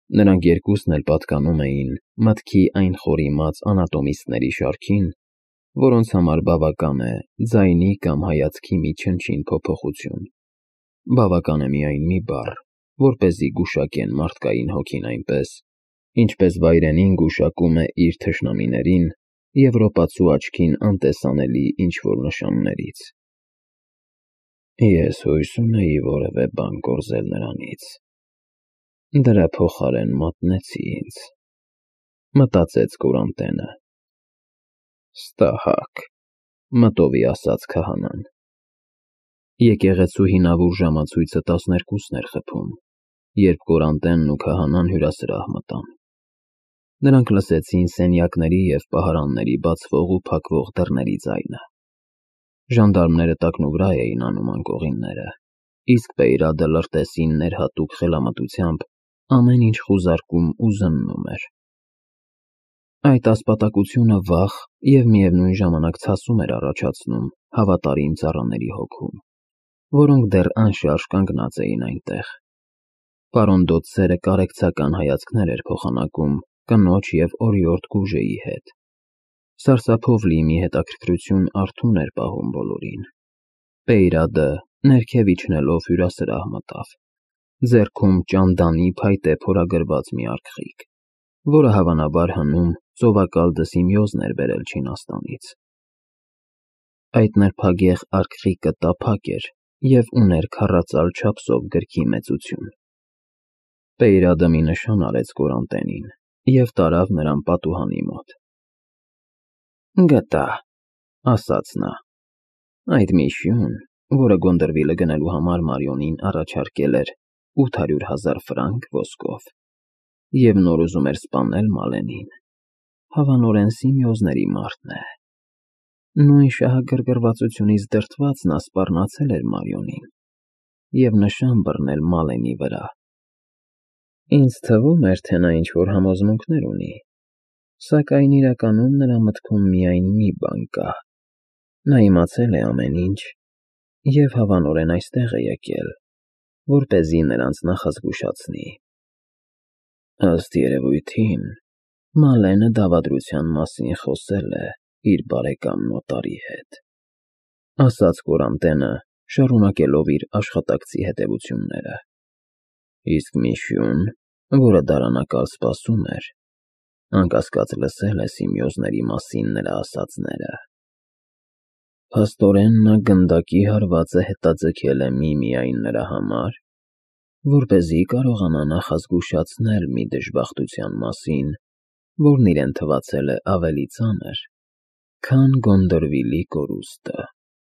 Նրանք երկուսն էլ պատկանում էին մտքի այն խորիմաց անատոմիստների շարքին, որոնց համար բավական է ձայնի կամ հայացքի մի չնչին փոփոխություն, բավական է միայն մի բառ, որպեսզի գուշակեն մարդկային հոգին այնպես, ինչպես վայրենին գուշակում է իր թշնամիներին եվրոպացու աչքին անտեսանելի ինչ-որ նշաններից։ Ես հույս ունեի որևէ բան կորզել նրանից, դրա փոխարեն մատնեցի ինձ, մտածեց Կորանտենը։ Ստահակ, մտովի ասաց քահանան։ Եկեղեցու հինավուր ժամացույցը 12-ն էր խփում, երբ Կորանտենն ու քահանան հյուրասրահ մտան։ Նրանք լսեցին սենյակների և պահարանների բացվող ու փակվող դռների ձայնը։ Ժանդարմները տակնուվրա էին անում անկողինները, իսկ Պեյրադը լրտեսին ներհատուկ խելամտությամբ ամեն ինչ խուզարկում ու զննում էր։ Այդ ասպատակությունը վախ և միևնույն ժամանակ ցասում էր առաջացնում հավատարիմ ծառաների հոգում, որոնք դեռ անշարժ կանգնած էին այնտեղ։ Պարոն Դոդսերը կարեկցական հայացքներ էր փոխանակում կնոջ և օրիորդ Գուժեի հետ։ Սարսափով լի մի հետաքրքրություն արթուն էր պահում բոլորին։ Պեյրադը ներքև իջնելով հյուրասրահ մտավ, ձեռքում ճանդանի փայտե փորագրված մի արգղիկ, որը հավանաբար հնում ծովակալ Դսիմեոզն էր բերել Չինաստանից։ Այդ նրբագեղ արգղիկը տափակ էր և ուներ քառածալ չափսով գրքի մեծություն։ Պեյրադը մի նշան արեց Կորանտենին և տարավ նրան պատուհանի մոտ։ Գտա, ասաց նա, այդ միշյուն, որը Գոնդրվիլը գնելու համար Մարիոնին առաջարկել էր 800,000 ֆրանկ ոսկով և նոր ուզում էր սպանել Մալենին, հավանորեն Սիմեոզների մարդն է։ Նույն շահագրգռվածությունից դրդված նա սպառնացել էր Մարիոնին և նշան բռնել Մալենի վրա։ Ինձ թվում էր, թե նա ինչ-որ համոզմունքներ ունի, սակայն իրականում նրա մտքում միայն մի բան կա. նա իմացել է ամեն ինչ և հավանորեն այստեղ է եկել, որպեսզի նրանց նախազգուշացնի։ Ըստ երևույթին, Մալենը դավադրության մասին խոսել է իր բարեկամ նոտարի հետ, ասաց Կորանտենը, շարունակելով իր աշխատակցի հետևությունները։ Իսկ միշյուն, որը դարանակալ սպասում էր, անկասկած լսել է Սիմեոզների մասին նրա ասածները։ Փաստորեն նա գնդակի հարվածը հետաձգել է միմիայն նրա համար, որպեսզի կարողանա նախազգուշացնել մի դժբախտության մասին, որն իրեն թվացել է ավելի ծանր, քան Գոնդրվիլի կորուստը։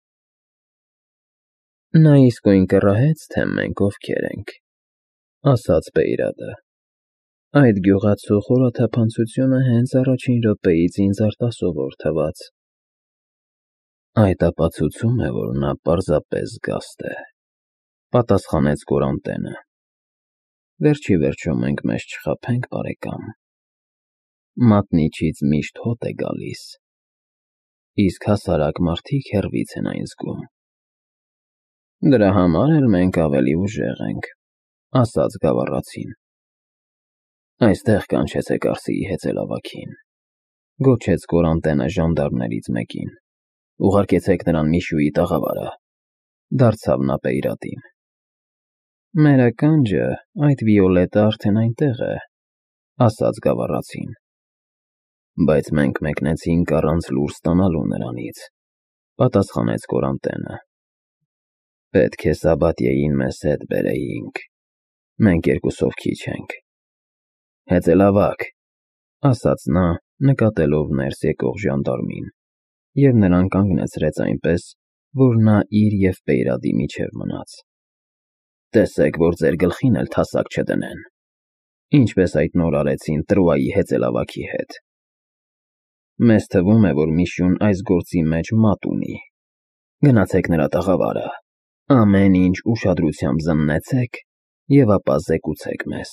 Նա իսկույն կռահեց, թե մենք ովքեր ենք, ասաց Պեյրադը։ Այդ գյուղացու խորաթափանցությունը հենց առաջին րոպեից ինձ արտասովոր թվաց։ Այդ ապացուցում է, որ նա պարզապես զգաստ է, պատասխանեց Կորանտենը։ Վերջ ի վերջո մենք մեզ չխաբենք, բարեկամ։ Մատնիչից միշտ հոտ է գալիս, իսկ հասարակ մարդիկ հեռվից են այն զգում։ Դրա համար էլ մենք ավելի ուժեղ ենք, ասաց գավառացին։ Այստեղ կանչեցեք Արսիի հեծելավագին, գոչեց Կորանտենը ժանդարմներից մեկին։ Ուղարկեցեք նրան Միշյուի տաղավարը, դարձավ նա Պեյրադին։ Մեր ականջը, այդ Վիոլետը արդեն այնտեղ է, ասաց գավառացին։ Բայց մենք մեկնեցինք առանց լուր ստանալու նրանից, պատասխանեց Կորանտենը։ Պետք է Սաբատիեին մեզ հետ բերեինք, մենք երկուսով քիչ ենք։ Հեծելավագ, ասաց նա, նկատելով ներս եկող ժանդարմին, և նրան կանգնեցրեց այնպես, որ նա իր և Պեյրադի միջև մնաց։ Տեսեք, որ ձեր գլխին էլ թասակ չդնեն, ինչպես այդ նոր արեցին Տրոյայի հեծելավագի հետ։ Մեզ թվում է, որ Միշյուն այս գործի մեջ մատ ունի։ Գնացեք նրա տաղավարը, ամեն ինչ ուշադրությամբ զննեցեք և ապա զեկուցեք մեզ։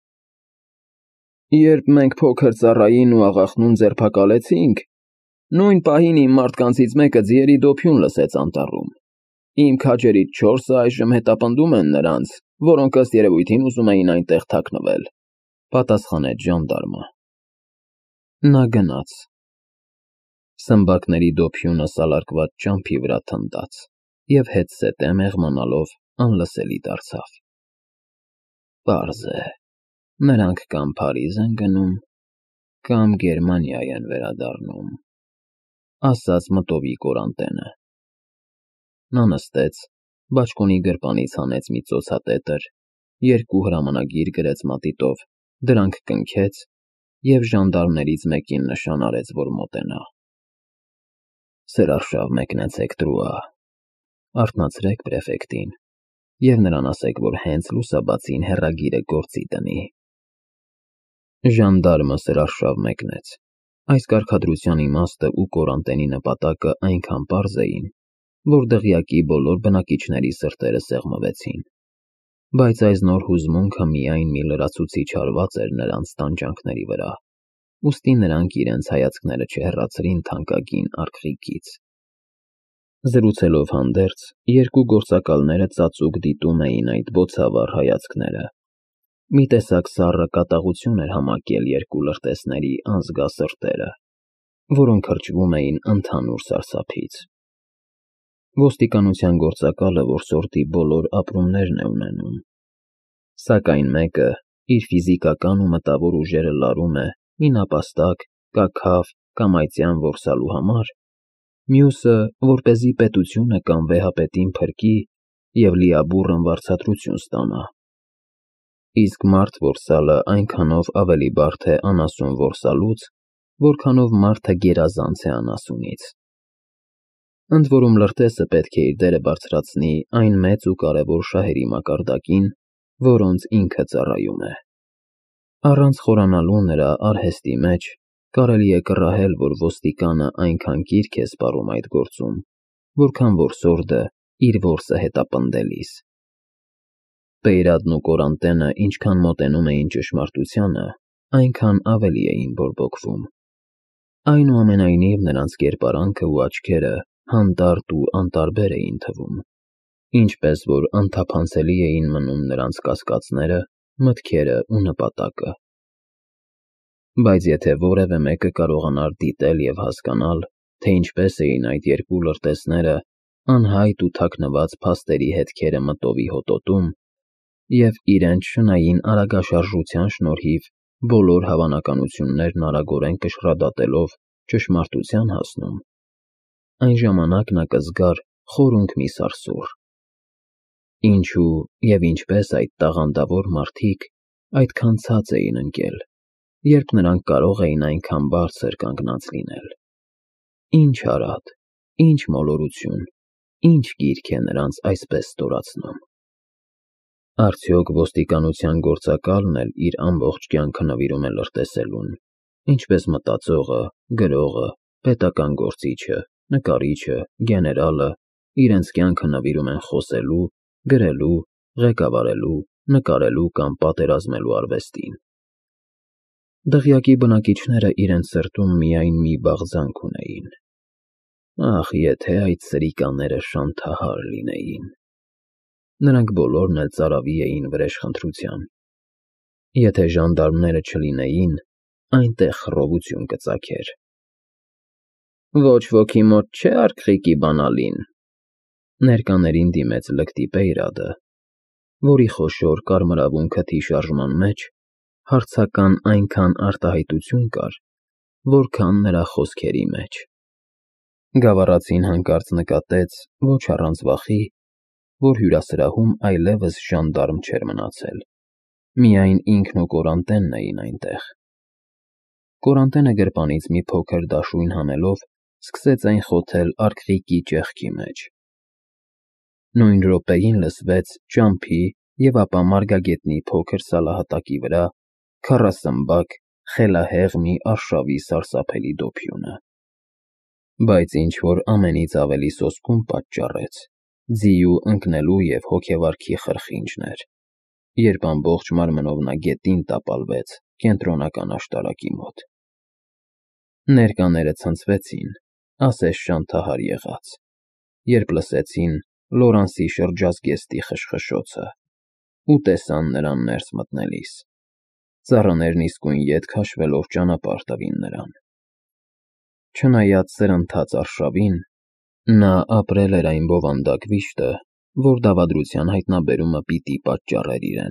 Երբ մենք փոքր ծառային ու աղախնուն ձերբակալեցինք, նույն պահին իմ մարդկանցից մեկը ձիերի դոփյուն լսեց անտառում։ Իմ քաջերից 4-ը այժմ հետապնդում են նրանց, որոնք ըստ երևույթին ուզում էին այնտեղ թաքնվել։ Պատասխանեց ժանդարմը։ Նա գնաց։ Սմբակների դոփյունը սալարկված ճամփի վրա թնդաց և հետզհետե մեղմանալով անլսելի դարձավ։ Պարզ է, նրանք կամ Փարիզ են գնում, կամ Գերմանիա են վերադառնում, ասաց մտովի Կորանտենը։ Նա նստեց, բաճկոնի գրպանից հանեց մի ծոցատետր, երկու հրամանագիր գրեց մատիտով, դրանք կնքեց և ժանդարմներից մեկին նշան արեց, որ մոտենա։ Սրարշավ մեկնեցեք Տրուա, արթնացրեք պրեֆեկտին և նրան ասեք, որ հենց լուսաբացին հեռագիրը գործի տնի։ Ժանդարմը սրարշավ մեկնեց։ Այս կարգադրության իմաստը ու Կորանտենի նպատակը այնքան պարզ էին, որ դղյակի բոլոր բնակիչների սրտերը սեղմվեցին, բայց այս նոր հուզմունքը միայն մի լրացուցիչ հարված էր նրանց տանջանքների վրա, ուստի նրանք իրենց հայացքները չհեռացրին թանկագին արկղիկից։ Զրուցելով հանդերձ, երկու գործակալները ծածուկ դիտում էին այդ բոցավառ հայացքները։ Մի տեսակ սառը կատաղություն էր համակել երկու լրտեսների անզգա սրտերը, որոնք հրճվում էին ընդհանուր սարսափից։ Ոստիկանության գործակալը որսորդի բոլոր ապրումներն է ունենում, սակայն մեկը իր ֆիզիկական ու մտավոր ուժերը լարում է մի նապաստակ, կաքավ կամ այծյան որսալու համար, մյուսը, որպեսզի պետությունը կամ վեհապետին փրկի և լիաբուռն վարձատրություն ստանա։ Իսկ մարդ որսալը այնքանով ավելի բարդ է անասուն որսալուց, որքանով մարդը գերազանց է անասունից։ Ընդ որում լրտեսը պետք է իր դերը բարձրացնի այն մեծ ու կարևոր շահերի մակարդակին, որոնց ինքը ծառայում է։ Առանց խորանալու նրա արհեստի մեջ կարելի է կռահել, որ ոստիկանը այնքան կիրք է սպառում այդ գործում, որքան որսորդը իր որսը հետապնդելիս։ Պեյրադն ու Կորանտենը ինչքան մոտենում էին ճշմարտությանը, այնքան ավելի էին բորբոքվում։ Այնուամենայնիվ նրանց կերպարանքը ու աչքերը հանդարտ ու անտարբեր էին թվում, ինչպես որ անթափանցելի էին մնում նրանց կասկածները, մտքերը ու նպատակը։ Բայց եթե որևէ մեկը կարողանար դիտել և հասկանալ, թե ինչպես էին այդ երկու լրտեսները անհայտ ու թաքնված փաստերի հետքերը մտովի հոտոտում և իրենց շնային արագաշարժության շնորհիվ բոլոր հավանականություններն արագորեն կշռադատելով ճշմարտության հասնում, այն ժամանակ նա կզգար խորունկ մի սարսուռ։ Ինչու և ինչպես այդ տաղանդավոր մարդիկ այդքան ցած էին ընկել, երբ նրանք կարող էին այնքան բարձր կանգնած լինել։ Ինչ արատ, ինչ մոլորություն, ինչ գիրք է նրանց այսպես ստորացնում։ Արդյոք ոստիկանության գործակալն էլ իր ամբողջ կյանքը նվիրում է լրտեսելուն, ինչպես մտածողը, գրողը, պետական գործիչը, նկարիչը, գեներալը իրենց կյանքը նվիրում են խոսելու, գրելու, ղեկավարելու, նկարելու կամ պատերազմելու արվեստին։ Դղյակի բնակիչները իրենց սրտում միայն մի բաղձանք ունեին. ախ, եթե այդ սրիկաները շանթահար լինեին։ Նրանք բոլորն էլ ծարավի էին վրեժխնդրության։ Եթե ժանդարմները չլինեին, այնտեղ խռովություն կծագեր։ Ոչ ոքի մոտ չէ արկղիկի բանալին, ներկաներին դիմեց լկտի Պեյրադը, որի խոշոր կարմրավուն քթի շարժման մեջ հարցական այնքան արտահայտություն կար, որքան նրա խոսքերի մեջ։ Գավառացին հանկարծ նկատեց, ոչ առանց վախի, որ հյուրասրահում այլևս ժանդարմ չէր մնացել, միայն ինքն ու Կորանտենն էին այնտեղ։ Կորանտենը գրպանից մի փոքր դաշույն հանելով սկսեց այն խոթել արկղիկի ճեղքի մեջ։ Նույն րոպեին լսվեց ճամփի և ապա մարգագետնի փոքր սալահատակի վրա քառասմբակ, խելահեղ մի արշավի սարսափելի դոփյունը։ Բայց ինչ-որ ամենից ավելի սոսկում պատճառեց ձիու ընկնելու և հոգեվարքի խրխինջն էր, երբ ամբողջ մարմնով նա գետին տապալվեց կենտրոնական աշտարակի մոտ։ Ներկաները ցնցվեցին, ասես շանթահար եղած, երբ լսեցին Լորանսի շրջազգեստի խշխշոցը ու տեսան նրան ներս մտնելիս։ Ծառաներն իսկույն ետ քաշվելով ճանապարհ տվին նրան։ Չնայած սրընթաց արշավին, նա ապրել էր այն բովանդակ վիշտը, որ դավադրության հայտնաբերումը պիտի պատճառեր իրեն։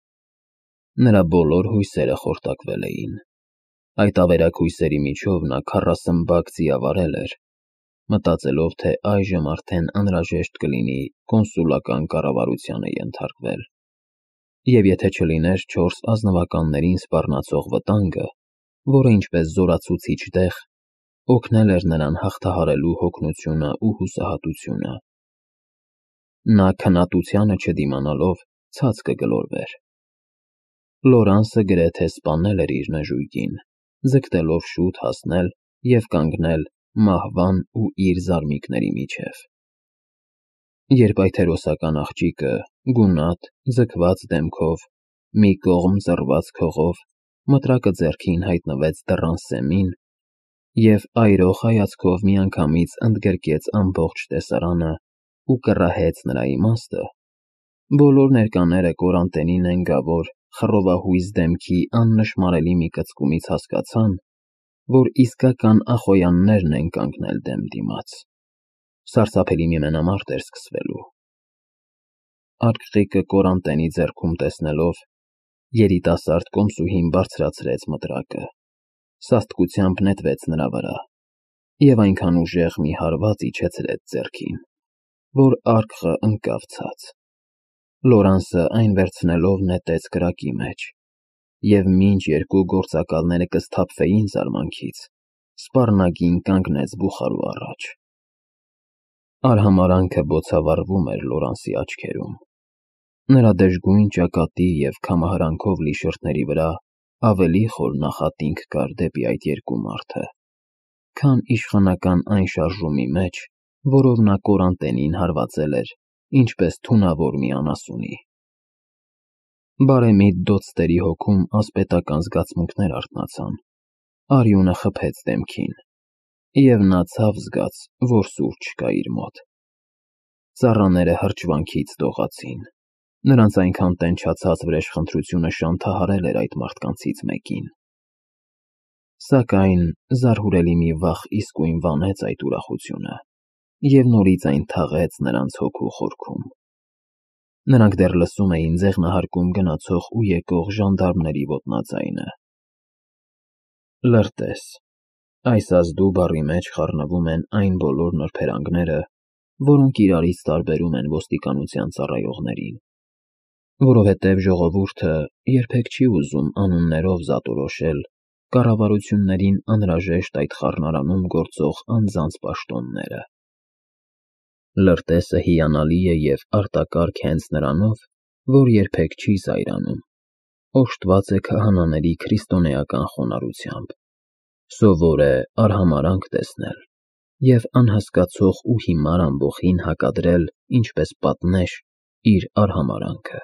Նրա բոլոր հույսերը խորտակվել էին։ Այդ ավերակ հույսերի միջով նա 40 բակ ձիավարել էր, մտածելով, թե այժմ արդեն անհրաժեշտ կլինի կոնսուլական կառավարությանը ենթարկվել, և եթե չլիներ 4 ազնվականներին սպառնացող վտանգը, որը ինչպես զորացուցիչ դեղ օգնել էր նրան հաղթահարելու հոգնությունը ու հուսահատությունը, նա քննատությանը չդիմանալով ցած կգլորվեր։ Լորանսը գրեթե սպանել էր իր նժույգին, ձգտելով շուտ հասնել և կանգնել մահվան ու իր զարմիկների միջև։ Երբ այդ հերոսական աղջիկը, գունատ, ձգված դեմքով, մի կողմ ծռված քողով, մտրակը ձեռքին հայտնվեց դռան սեմին և այրող հայացքով միանգամից ընդգրկեց ամբողջ տեսարանը ու կռահեց նրա իմաստը, բոլոր ներկաները Կորանտենի նենգավոր, խռովահույզ դեմքի աննշմարելի մի կծկումից հասկացան, որ իսկական ախոյաններն են կանգնել դեմ դիմաց։ Սարսափելի մի մենամարտ էր սկսվելու։ Արկղիկը Կորանտենի ձեռքում տեսնելով, երիտասարդ կոմսուհին բարձրացրեց մտրակը, սաստկությամբ նետվեց նրա վրա և այնքան ուժեղ մի հարված իջեցրեց ձեռքին, որ արկղը ընկավ ցած։ Լորանսը այն վերցնելով նետեց կրակի մեջ, և մինչ երկու գործակալները կսթափվեին զարմանքից, սպառնագին կանգնեց բուխարու առաջ։ Արհամարհանքը բոցավառվում էր Լորանսի աչքերում։ Նրա դժգույն ճակատի և քամահրանքով լի շրթների վրա ավելի խոր նախատինք կար դեպի այդ երկու մարդը, քան իշխանական այն շարժումի մեջ, որով նա Կորանտենին հարվածել էր ինչպես թունավոր մի անասունի։ Բարեմիտ դոցտերի հոգում ասպետական զգացմունքներ արթնացան, արյունը խփեց դեմքին, և նա ցավ զգաց, որ սուր չկա իր մոտ։ Ծառաները հրճվանքից դողացին, նրանց այնքան տենչացած վրեժխնդրությունը շանթահարել էր այդ մարդկանցից մեկին։ Սակայն զարհուրելի մի վախ իսկույն վանեց այդ ուրախությունը և նորից այն թաղեց նրանց հոգու խորքում։ Նրանք դեռ լսում էին ձեղնահարկում գնացող ու եկող ժանդարմների ոտնաձայնը։ Լրտես, այս ազդու բառի մեջ խառնվում են այն բոլոր նրբերանգները, որոնք իրարից տարբերում են ոստիկանության ծառայողներին, որովհետև ժողովուրդը երբեք չի ուզում անուններով զատորոշել կառավարություններին անհրաժեշտ այդ խառնարանում գործող անձանց պաշտոնները։ Լրտեսը հիանալի է և արտակարգ հենց նրանով, որ երբեք չի զայրանում, օժտված է քահանաների քրիստոնեական խոնարհությամբ, սովոր է արհամարհանք տեսնել և անհասկացող ու հիմար ամբոխին հակադրել ինչպես պատնեշ իր արհամարհանքը։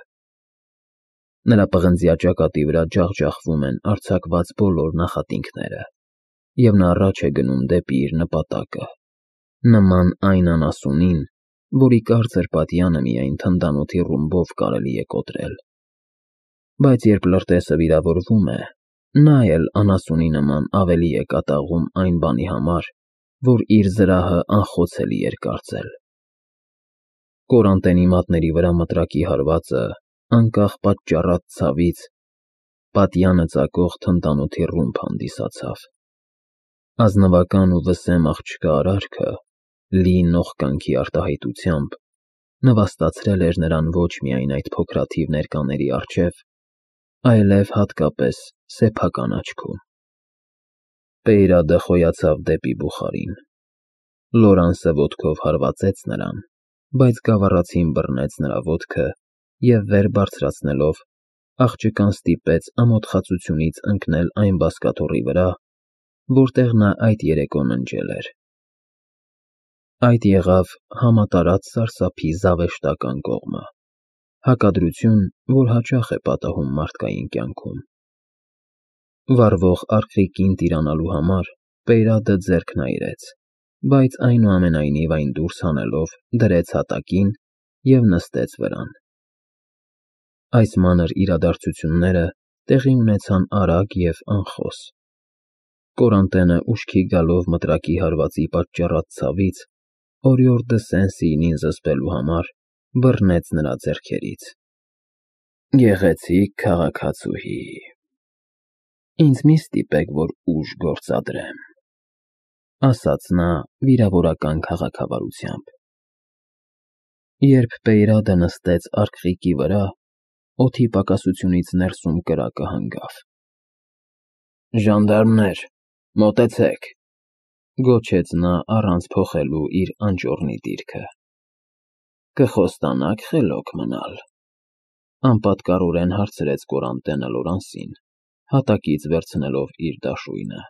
Նրա պղնձյա ճակատի վրա ջախջախվում են արձակված բոլոր նախատինքները, և նա առաջ է գնում դեպի իր նպատակը, նման այն անասունին, որի կարծր պատյանը միայն թնդանոթի ռումբով կարելի է կոտրել։ Բայց երբ լրտեսը վիրավորվում է, նա էլ անասունի նման ավելի է կատաղում այն բանի համար, որ իր զրահը անխոցելի էր կարծել։ Կորանտենի մատների վրա մտրակի հարվածը, անկախ պատճառած ցավից, պատյանը ծակող թնդանոթի ռումբ հանդիսացավ։ Ազնվական ու վսեմ աղջկա արարքը, լի նողկանքի արտահայտությամբ, նվաստացրել էր նրան ոչ միայն այդ փոքրաթիվ ներկաների առջև, այլև հատկապես սեփական աչքում։ Պեյրադը խոյացավ դեպի բուխարին։ Լորանսը ոտքով հարվածեց նրան, բայց գավառացին բռնեց նրա ոտքը և վեր բարձրացնելով, աղջկան ստիպեց ամոթխածությունից ընկնել այն բազկաթոռի վրա, որտեղ նա այդ երեկո ննջել էր։ Այդ եղավ համատարած սարսափի զավեշտական կողմը, հակադրություն, որ հաճախ է պատահում մարդկային կյանքում։ Վառվող արկղիկին տիրանալու համար Պեյրադը ձեռքն այրեց, բայց այնուամենայնիվ այն դուրս հանելով դրեց հատակին և նստեց վրան։ Այս մանր իրադարձությունները տեղի ունեցան արագ և անխոս։ Կորանտենը ուշքի գալով մտրակի հարվածի պատճառած ցավից, օրիորդը Սեն-Սիինին զսպելու համար բռնեց նրա ձեռքերից։ Գեղեցիկ քաղաքացուհի, ինձ մի ստիպեք, որ ուժ գործադրեմ, ասաց նա վիրավորական քաղաքավարությամբ։ Երբ Պեյրադը նստեց արկղիկի վրա, օդի պակասությունից ներսում կրակը հանգավ։ Ժանդարմներ, մոտեցեք, գոչեց նա առանց փոխելու իր անճոռնի դիրքը։ Կխոստանաք խելոք մնալ, անպատկառորեն հարցրեց Կորանտենը Լորանսին, հատակից վերցնելով իր դաշույնը։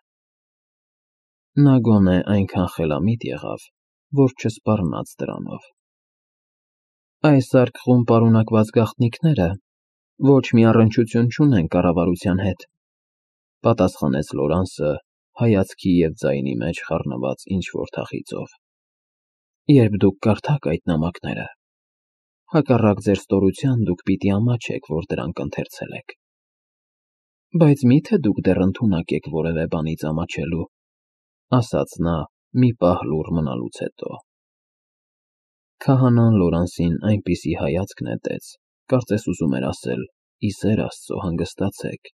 Նա գոնե այնքան խելամիտ եղավ, որ չսպառնաց դրանով։ Այս արկղում պարունակված գաղտնիքները ոչ մի առնչություն չունեն կառավարության հետ, պատասխանեց Լորանսը հայացքի և ձայնի մեջ խառնված ինչ-որ թախիծով։ Երբ դուք կարդաք այդ նամակները, հակառակ ձեր ստորության դուք պիտի ամաչեք, որ դրանք ընթերցել եք։ Բայց մի՞թե դուք դեռ ընդունակ եք որևէ բանից ամաչելու, ասաց նա մի պահ լուռ մնալուց հետո։ Քահանան Լորանսին այնպիսի հայացք նետեց, կարծես ուզում էր ասել. ի սեր Աստծո հանգստացեք։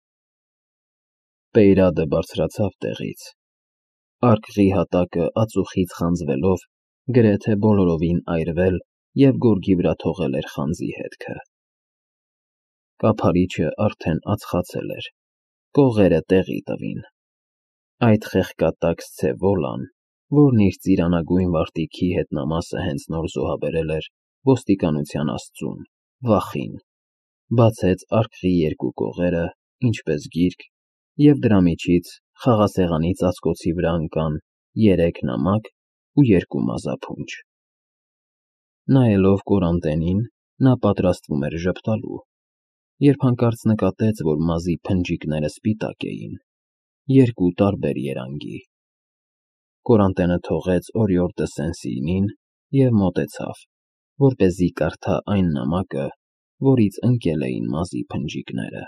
Պեյրադը բարձրացավ տեղից։ Արկղի հատակը ածուխից խանձվելով, գրեթե բոլորովին այրվել և գորգի վրա թողել էր խանձի հետքը։ Կափարիչը արդեն ածխացել էր, կողերը տեղի տվին։ Այդ խեղկատակ Սցևոլան, որն իր ծիրանագույն վարտիքի հետնամասը հենց նոր զոհաբերել էր ոստիկանության աստծուն, վախին, բացեց արկղի երկու կողերը, ինչպես գիրք, և դրա միջից խաղասեղանի ծածկոցի վրա ընկան 3 նամակ ու 2 մազափունջ։ Նայելով Կորանտենին, նա պատրաստվում էր ժպտալու, երբ հանկարծ նկատեց, որ մազի փնջիկները սպիտակ էին, 2 տարբեր երանգի։ Կորանտենը թողեց օրիորդը Սեն-Սիինին և մոտեցավ, որպեսզի կարդա այն նամակը, որից ընկել էին մազի փնջիկները։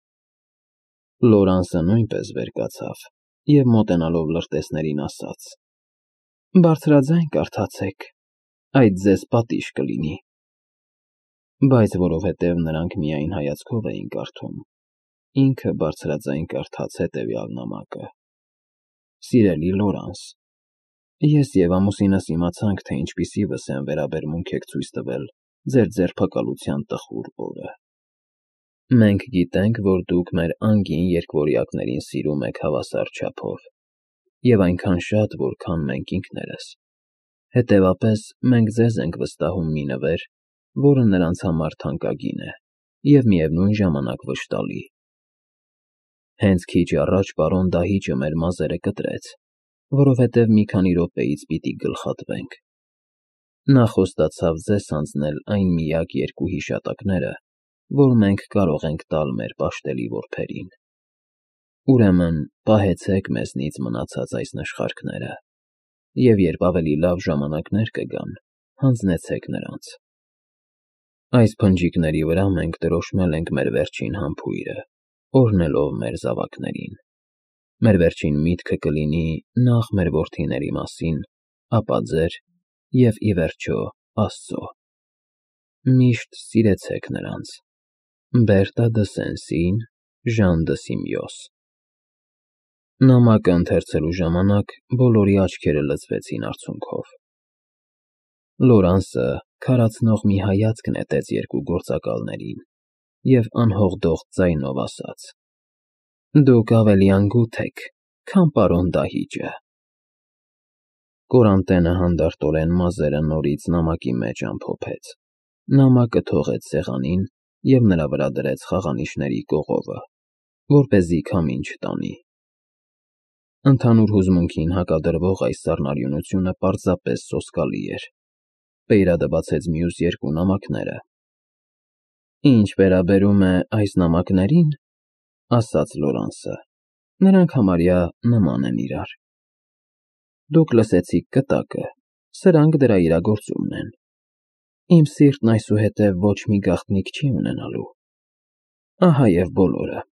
Լորանսը նույնպես վեր կացավ և մոտենալով լրտեսներին ասաց. Բարձրաձայն կարդացեք, այդ ձեզ պատիժ կլինի։ Բայց որովհետև նրանք միայն հայացքով էին կարդում, ինքը բարձրաձայն կարդաց հետևյալ նամակը. Սիրելի Լորանս, ես և ամուսինս իմացանք, թե ինչպիսի վսեմ վերաբերմունք եք ցույց տվել ձեր ձերբակալության տխուր օրը։ Մենք գիտենք, որ դուք մեր անգին երկվորյակներին սիրում եք հավասար չափով, և այնքան շատ, որքան մենք ինքներս։ Հետևապես, մենք ձեզ ենք վստահում մի նվեր, որը նրանց համար թանկագին է և միևնույն ժամանակ վշտալի։ Հենց քիչ առաջ պարոն Դահիճը մեր մազերը կտրեց, որովհետև մի քանի րոպեից պիտի գլխատվենք։ Նա խոստացավ ձեզ հանձնել այն միակ 2 հիշատակները, որ մենք կարող ենք տալ մեր պաշտելի որբերին։ Ուրեմն, պահեցեք մեզնից մնացած այս նշխարքները, և երբ ավելի լավ ժամանակներ կգան, հանձնեցեք նրանց։ Այս փնջիկների վրա մենք դրոշմել ենք մեր վերջին համբույրը, օրհնելով մեր զավակներին։ Մեր վերջին միտքը կլինի նախ մեր որդիների մասին, ապա ձեր և, ի վերջո, Աստծո։ Միշտ սիրեցեք նրանց։ Բերտա դը Սեն-Սին, Ժան դը Սիմիոս։ Նամակը ընթերցելու ժամանակ բոլորի աչքերը լցվեցին արցունքով։ Լորանսը քարացնող մի հայացք նետեց 2 գործակալներին և անհողդող ձայնով ասաց. Դուք ավելի անգութ եք, քան պարոն Դահիճը։ Կորանտենը հանդարտորեն մազերը նորից նամակի մեջ ամփոփեց, նամակը թողեց սեղանին և նրա վրա դրեց խաղանիշների կողովը, որպեսզի քամին չտանի։ Ընդհանուր հուզմունքին հակադրվող այս սառնարյունությունը պարզապես սոսկալի էր։ Պեյրադը բացեց մյուս 2 նամակները։ Ինչ վերաբերում է այս նամակներին, ասաց Լորանսը, նրանք համարյա նման են իրար։ Դուք լսեցիք կտակը, սրանք դրա իրագործումն են։ Իմ սիրտն այսուհետև ոչ մի գաղտնիք չի ունենալու։ Ահա և բոլորը։